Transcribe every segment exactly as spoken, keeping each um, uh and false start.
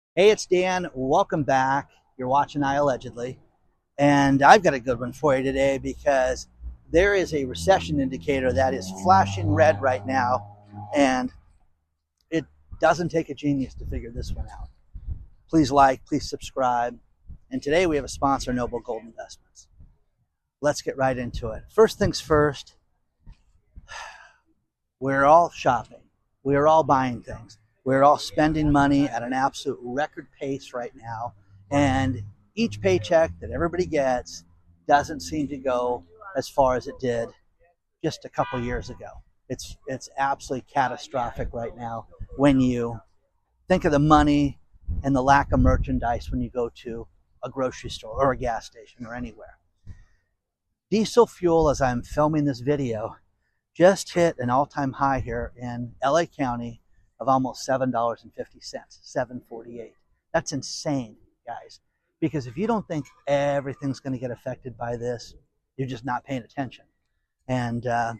Hey, it's Dan. Welcome back. You're watching I Allegedly. And I've got a good one for you today because there is a recession indicator that is flashing red right now. And it doesn't take a genius to figure this one out. Please like, please subscribe. And today we have a sponsor, Noble Gold Investments. Let's get right into it. First things first, we're all shopping. We're all buying things. We're all spending money at an absolute record pace right now. And each paycheck that everybody gets doesn't seem to go as far as it did just a couple years ago. It's it's absolutely catastrophic right now when you think of the money and the lack of merchandise when you go to a grocery store or a gas station or anywhere. Diesel fuel, as I'm filming this video, just hit an all-time high here in L A County of almost seven dollars and fifty cents, seven forty-eight. That's insane, guys, because if you don't think everything's going to get affected by this, you're just not paying attention. And uh,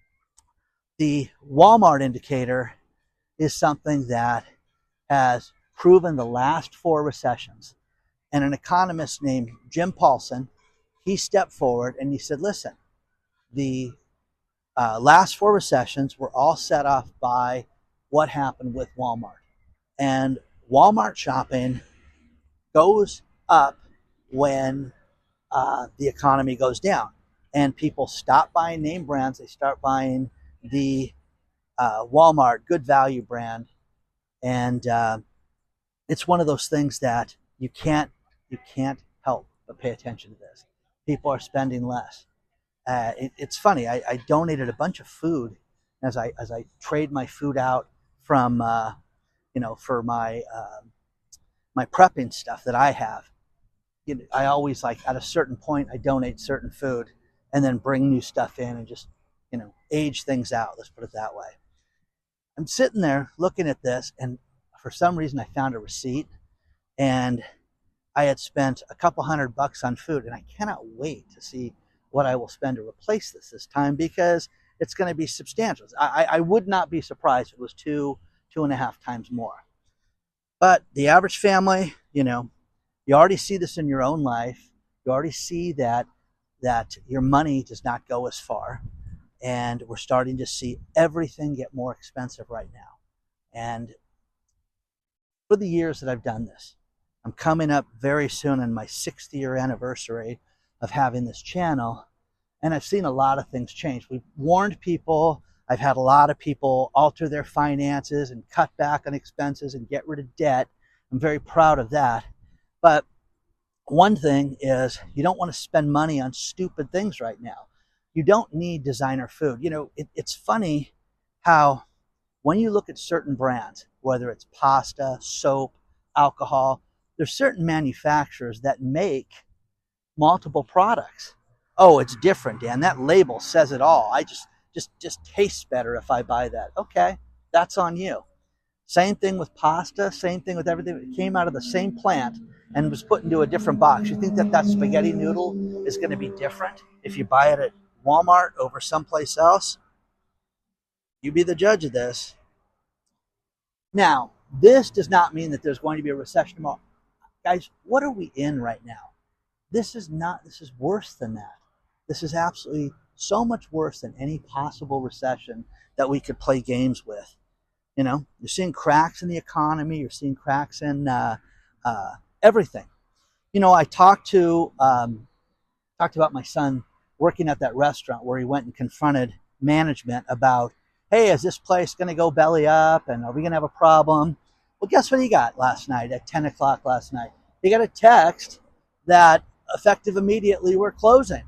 the Walmart indicator is something that has proven the last four recessions. And an economist named Jim Paulson, he stepped forward and he said, listen, the uh, last four recessions were all set off by what happened with Walmart. And Walmart shopping goes up when uh, the economy goes down. And people stop buying name brands. They start buying the uh, Walmart Good Value brand. And uh, it's one of those things that you can't, you can't help but pay attention to this. People are spending less. Uh, it, it's funny. I, I donated a bunch of food as I as I trade my food out from, uh, you know, for my uh, my prepping stuff that I have. You know, I always, like, at a certain point, I donate certain food and then bring new stuff in and just, you know, age things out. Let's put it that way. I'm sitting there looking at this, and for some reason, I found a receipt, and I had spent a couple hundred bucks on food, and I cannot wait to see what I will spend to replace this this time because it's going to be substantial. I, I would not be surprised if it was two, two and a half times more. But the average family, you know, you already see this in your own life. You already see that that your money does not go as far. And we're starting to see everything get more expensive right now. And for the years that I've done this, I'm coming up very soon on my sixth year anniversary of having this channel. And I've seen a lot of things change. We've warned people. I've had a lot of people alter their finances and cut back on expenses and get rid of debt. I'm very proud of that. But one thing is, you don't want to spend money on stupid things right now. You don't need designer food. You know, it, it's funny how when you look at certain brands, whether it's pasta, soap, alcohol, there's certain manufacturers that make multiple products. Oh, it's different, Dan. That label says it all. I just, just, just tastes better if I buy that. Okay, that's on you. Same thing with pasta. Same thing with everything. It came out of the same plant and was put into a different box. You think that that spaghetti noodle is going to be different if you buy it at Walmart over someplace else? You be the judge of this. Now, this does not mean that there's going to be a recession tomorrow. Guys, what are we in right now? This is not, this is worse than that. This is absolutely so much worse than any possible recession that we could play games with. You know, you're seeing cracks in the economy. You're seeing cracks in uh, uh, everything. You know, I talked to, um, talked about my son working at that restaurant where he went and confronted management about, hey, is this place going to go belly up? And are we going to have a problem? Well, guess what he got last night at ten o'clock last night? He got a text that effective immediately we're closing.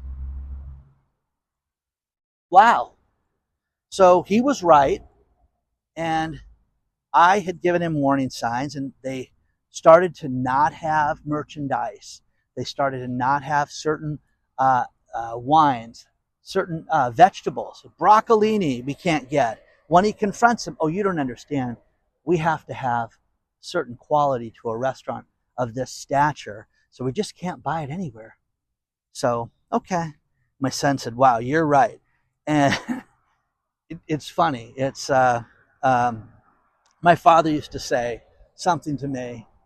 Wow. So he was right. And I had given him warning signs, and they started to not have merchandise. They started to not have certain uh, uh, wines, certain uh, vegetables. Broccolini we can't get. When he confronts him, oh, you don't understand. We have to have certain quality to a restaurant of this stature, so we just can't buy it anywhere. So, okay. My son said, wow, you're right. And it, it's funny. It's... Uh, Um, my father used to say something to me,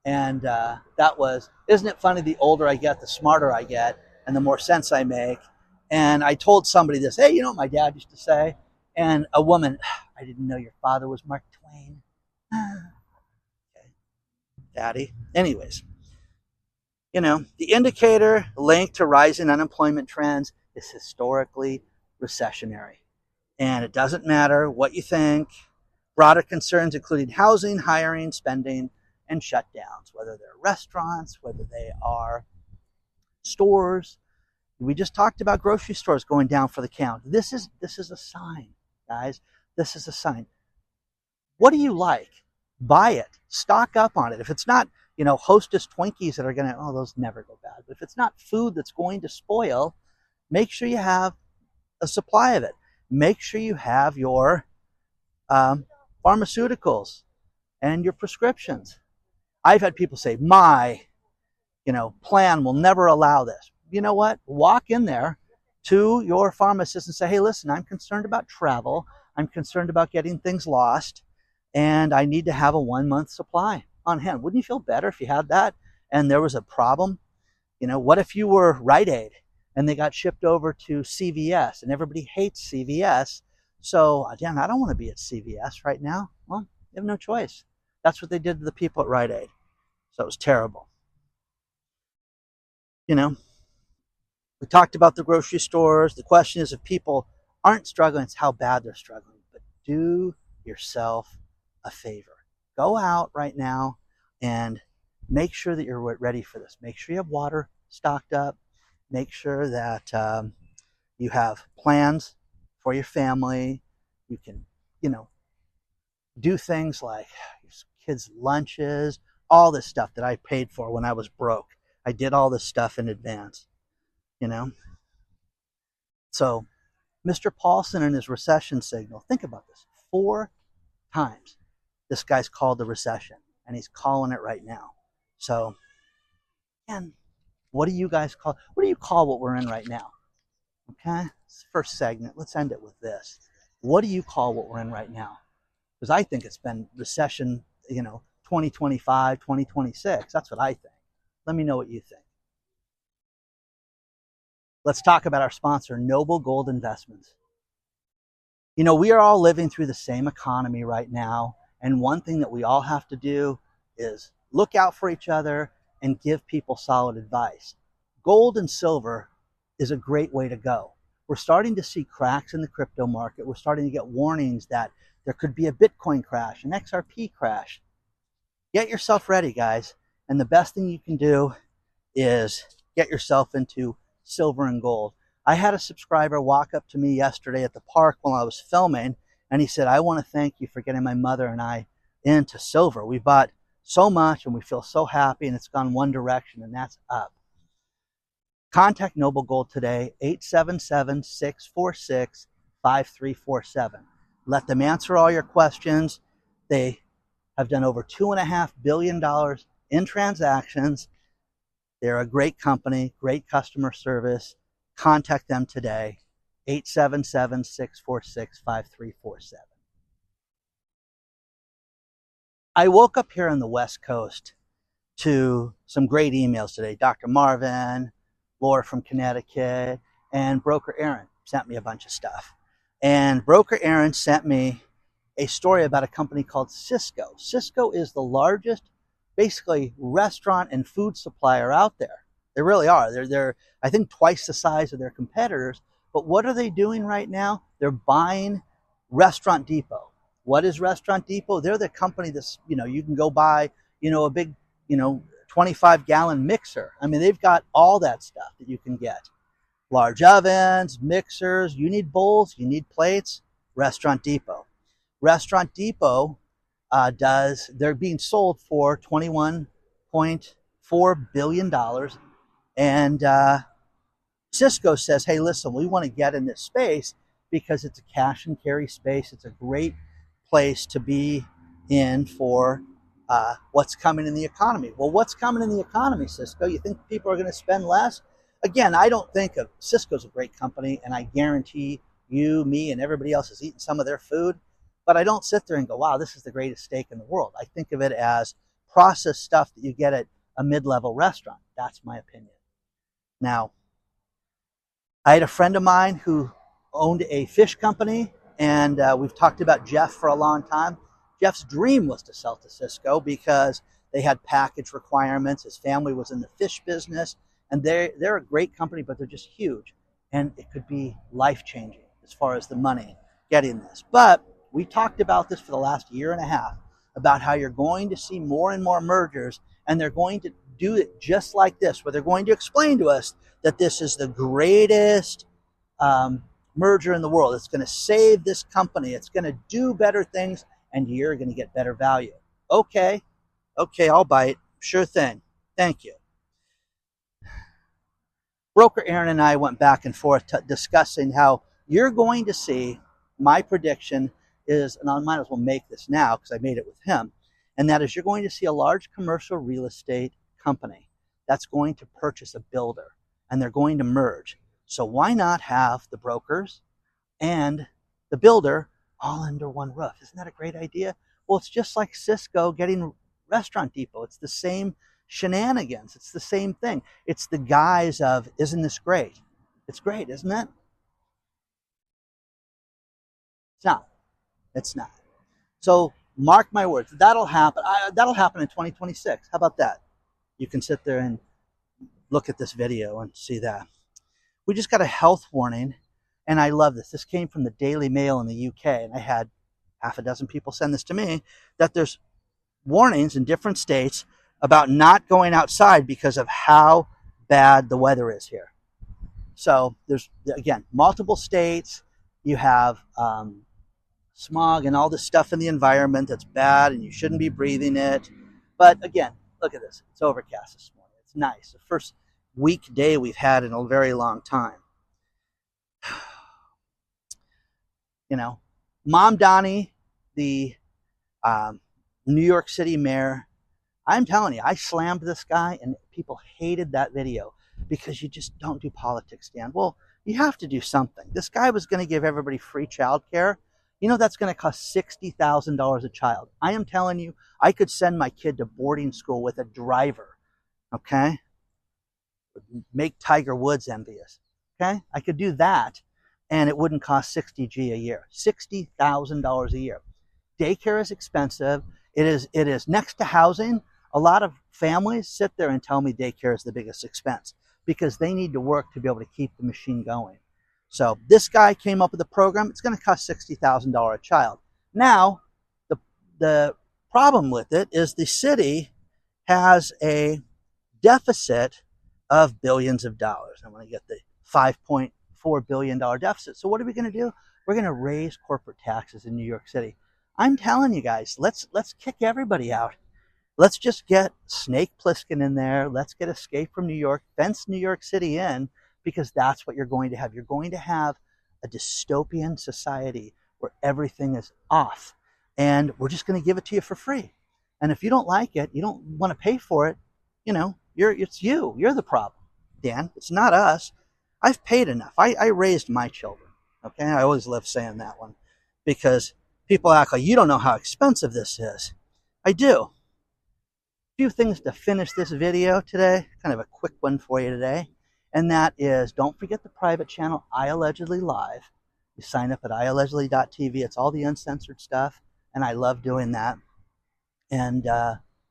And uh, that was, isn't it funny, the older I get, the smarter I get, and the more sense I make. And I told somebody this, hey, you know what my dad used to say? And a woman, I didn't know your father was Mark Twain. Okay, Daddy. Anyways, you know, the indicator linked to rising unemployment trends is historically recessionary. And it doesn't matter what you think. Broader concerns including housing, hiring, spending, and shutdowns, whether they're restaurants, whether they are stores. We just talked about grocery stores going down for the count. This is this is a sign, guys. This is a sign. What do you like? Buy it. Stock up on it. If it's not, you know, Hostess Twinkies that are going to, oh, those never go bad. But if it's not food that's going to spoil, make sure you have a supply of it. Make sure you have your um, pharmaceuticals and your prescriptions. I've had people say, my, you know, plan will never allow this. You know what? Walk in there to your pharmacist and say, hey, listen, I'm concerned about travel. I'm concerned about getting things lost, and I need to have a one-month supply on hand. Wouldn't you feel better if you had that and there was a problem? You know, what if you were Rite Aid and they got shipped over to C V S, and everybody hates C V S? So, again, I don't want to be at C V S right now. Well, you have no choice. That's what they did to the people at Rite Aid. So it was terrible. You know, we talked about the grocery stores. The question is, if people aren't struggling, it's how bad they're struggling. But do yourself a favor. Go out right now and make sure that you're ready for this. Make sure you have water stocked up. Make sure that um, you have plans for your family. You can, you know, do things like your kids' lunches, all this stuff that I paid for when I was broke. I did all this stuff in advance, you know. So Mister Paulson and his recession signal, think about this. Four times this guy's called the recession, and he's calling it right now. So, again, what do you guys call, what do you call what we're in right now? Okay, first segment, let's end it with this. What do you call what we're in right now? Because I think it's been recession, you know, twenty twenty-five, twenty twenty-six. That's what I think. Let me know what you think. Let's talk about our sponsor, Noble Gold Investments. You know, we are all living through the same economy right now, and one thing that we all have to do is look out for each other and give people solid advice. Gold and silver is a great way to go. We're starting to see cracks in the crypto market. We're starting to get warnings that there could be a Bitcoin crash, an X R P crash. Get yourself ready, guys. And the best thing you can do is get yourself into silver and gold. I had a subscriber walk up to me yesterday at the park while I was filming, and he said, I want to thank you for getting my mother and I into silver. We bought so much and we feel so happy, and it's gone one direction, and that's up. Contact Noble Gold today, eight seven seven, six four six, five three four seven. Let them answer all your questions. They have done over two point five billion dollars in transactions. They're a great company, great customer service. Contact them today, eight seven seven, six four six, five three four seven. I woke up here on the West Coast to some great emails today. Doctor Marvin, Laura from Connecticut, and Broker Aaron sent me a bunch of stuff. And Broker Aaron sent me a story about a company called Sysco. Sysco is the largest, basically, restaurant and food supplier out there. They really are. They're, they're, I think, twice the size of their competitors. But what are they doing right now? They're buying Restaurant Depot. What is Restaurant Depot? They're the company that's, you know, you can go buy, you know, a big, you know, twenty-five gallon mixer. I mean, they've got all that stuff that you can get. Large ovens, mixers, you need bowls, you need plates, Restaurant Depot. Restaurant Depot uh, does, they're being sold for twenty-one point four billion dollars. And uh, Sysco says, hey, listen, we want to get in this space because it's a cash and carry space. It's a great place to be in for uh, what's coming in the economy. Well, what's coming in the economy, Sysco? You think people are going to spend less? Again, I don't think of Sysco's a great company, and I guarantee you, me, and everybody else has eaten some of their food, but I don't sit there and go, wow, this is the greatest steak in the world. I think of it as processed stuff that you get at a mid-level restaurant. That's my opinion. Now, I had a friend of mine who owned a fish company, and uh, we've talked about Jeff for a long time. Jeff's dream was to sell to Sysco because they had package requirements. His family was in the fish business, and they're, they're a great company, but they're just huge. And it could be life-changing as far as the money getting this. But we talked about this for the last year and a half, about how you're going to see more and more mergers, and they're going to do it just like this, where they're going to explain to us that this is the greatest um, merger in the world. It's going to save this company. It's going to do better things, and you're going to get better value. Okay, okay, I'll bite. Sure thing. Thank you. Broker Aaron and I went back and forth t- discussing how you're going to see, my prediction is, and I might as well make this now because I made it with him, and that is you're going to see a large commercial real estate company that's going to purchase a builder, and they're going to merge. So why not have the brokers and the builder all under one roof? Isn't that a great idea? Well, it's just like Sysco getting Restaurant Depot. It's the same shenanigans. It's the same thing. It's the guise of, isn't this great? It's great, isn't it? It's not. It's not. So mark my words. That'll happen. I, that'll happen in twenty twenty-six. How about that? You can sit there and look at this video and see that. We just got a health warning, and I love this. This came from the Daily Mail in the U K, and I had half a dozen people send this to me, that there's warnings in different states about not going outside because of how bad the weather is here. So there's, again, multiple states. You have um, smog and all this stuff in the environment that's bad, and you shouldn't be breathing it. But again, look at this. It's overcast this morning. It's nice. The first weekday we've had in a very long time. You know, Mom Donnie, the um, New York City mayor, I'm telling you, I slammed this guy, and people hated that video because you just don't do politics, Dan. Well, you have to do something. This guy was going to give everybody free childcare. You know, that's going to cost sixty thousand dollars a child. I am telling you, I could send my kid to boarding school with a driver, okay? Make Tiger Woods envious, okay? I could do that, and it wouldn't cost sixty G a year. sixty thousand dollars a year. Daycare is expensive. It is, it is next to housing. A lot of families sit there and tell me daycare is the biggest expense because they need to work to be able to keep the machine going. So this guy came up with a program. It's going to cost sixty thousand dollars a child. Now, the, the problem with it is the city has a deficit of billions of dollars. I'm going to get the five point four billion dollars deficit. So what are we going to do? We're going to raise corporate taxes in New York City. I'm telling you guys, let's let's kick everybody out. Let's just get Snake Plissken in there. Let's get Escape from New York, fence New York City in, because that's what you're going to have. You're going to have a dystopian society where everything is off, and we're just going to give it to you for free. And if you don't like it, you don't want to pay for it, you know, you're it's you. You're the problem, Dan. It's not us. I've paid enough. I, I raised my children, okay? I always love saying that one because people act like you don't know how expensive this is. I do. Few things to finish this video today, kind of a quick one for you today, and that is don't forget the private channel I Allegedly Live. You sign up at I allegedly dot T V. It's all the uncensored stuff, and I love doing that. And uh,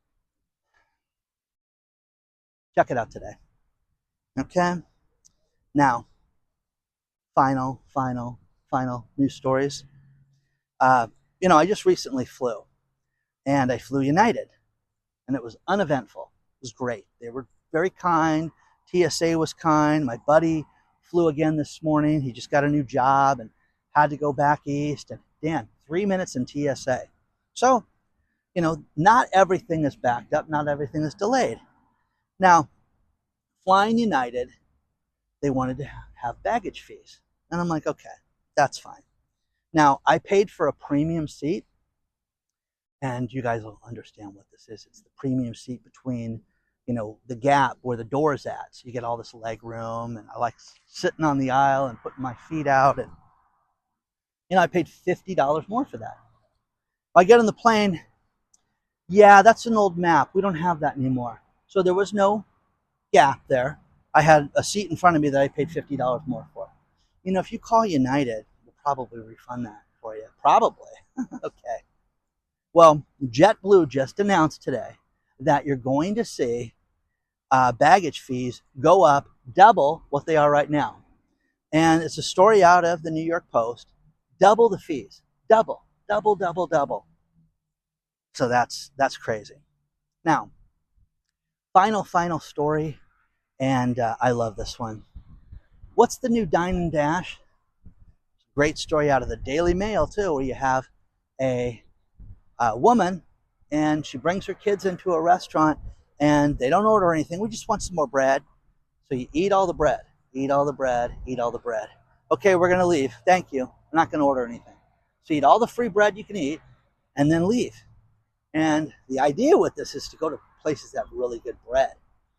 check it out today. Okay? Now, final, final, final news stories. Uh, you know, I just recently flew, and I flew United. And it was uneventful. It was great. They were very kind. T S A was kind. My buddy flew again this morning. He just got a new job and had to go back east. And Dan, three minutes in T S A. So, you know, not everything is backed up. Not everything is delayed. Now, flying United, they wanted to have baggage fees. And I'm like, okay, that's fine. Now, I paid for a premium seat. And you guys will understand what this is. It's the premium seat between, you know, the gap where the door's at. So you get all this leg room, and I like sitting on the aisle and putting my feet out. And, you know, I paid fifty dollars more for that. I get on the plane, Yeah, that's an old map. We don't have that anymore. So there was no gap there. I had a seat in front of me that I paid fifty dollars more for. You know, if you call United, we'll probably refund that for you. Probably. Okay. Well, JetBlue just announced today that you're going to see uh, baggage fees go up double what they are right now. And it's a story out of the New York Post. Double the fees. Double, double, double, double. So that's that's crazy. Now, final, final story, and uh, I love this one. What's the new Dine and Dash? Great story out of the Daily Mail, too, where you have a, a woman, and she brings her kids into a restaurant, and they don't order anything. We just want some more bread. So you eat all the bread, eat all the bread, eat all the bread. Okay, we're going to leave. Thank you. We're not going to order anything. So eat all the free bread you can eat, and then leave. And the idea with this is to go to places that have really good bread.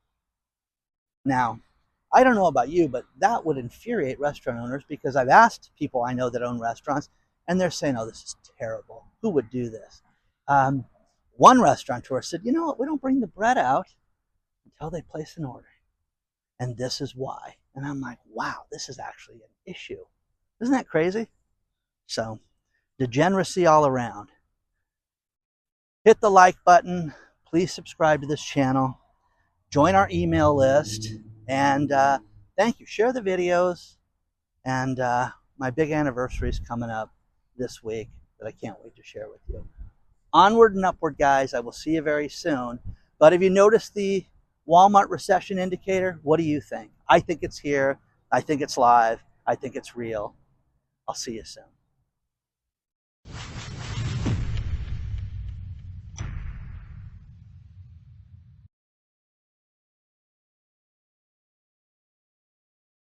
Now, I don't know about you, but that would infuriate restaurant owners, because I've asked people I know that own restaurants, and they're saying, oh, this is terrible. Who would do this? Um, one restaurateur said, you know what, we don't bring the bread out until they place an order. And this is why. And I'm like, wow, this is actually an issue. Isn't that crazy? So, degeneracy all around. Hit the like button. Please subscribe to this channel. Join our email list. And uh, thank you. Share the videos. And uh, my big anniversary is coming up this week that I can't wait to share with you. Onward and upward, guys. I will see you very soon. But if you notice the Walmart recession indicator, what do you think? I think it's here. I think it's live. I think it's real. I'll see you soon.